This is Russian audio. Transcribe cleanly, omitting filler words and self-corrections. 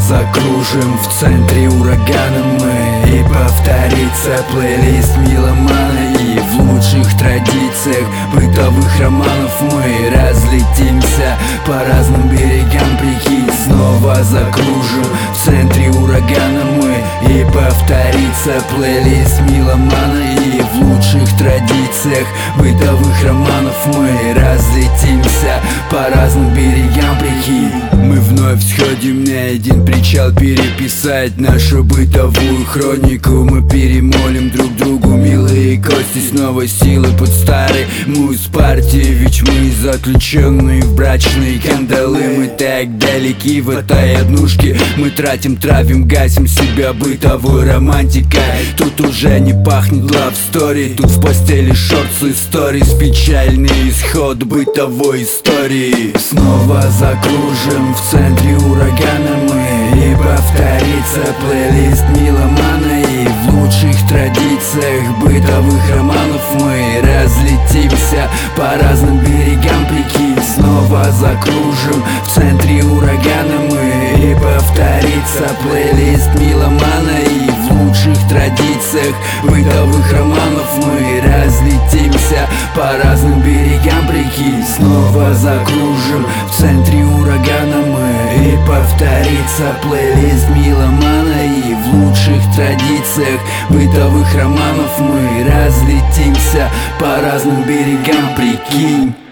закружим в центре урагана мы, и повторится плейлист меломана. И в лучших традициях бытовых романов мы разлетимся по разным берегам реки. Снова закружим в центре урагана мы, и повторится плейлист меломана. И в лучших традициях бытовых романов мы разлетимся по разным берегам реки. Мы вновь сходим на один причал переписать нашу бытовую хронику. Мы перемолим друг другу милые кости, снова силы под старый муз партии. Ведь мы заключенные в брачные кандалы. Мы так далеки в этой однушке, мы тратим, гасим себя бытовой романтикой. Тут уже не пахнет love story, тут в постели шортс истории, печальный исход бытовой истории. Снова закружим в центре урагана мы, и повторится плейлист меломана. И в лучших традициях бытовых романов мы разлетимся по разным берегам реки. Снова закружим в центре урагана мы, и повторится плейлист меломана. И в лучших традициях бытовых романов мы разлетимся по разным берегам реки. Снова закружим в центре урагана мы, и повторится плейлист меломана. И в лучших традициях бытовых романов мы разлетимся по разным берегам, прикинь.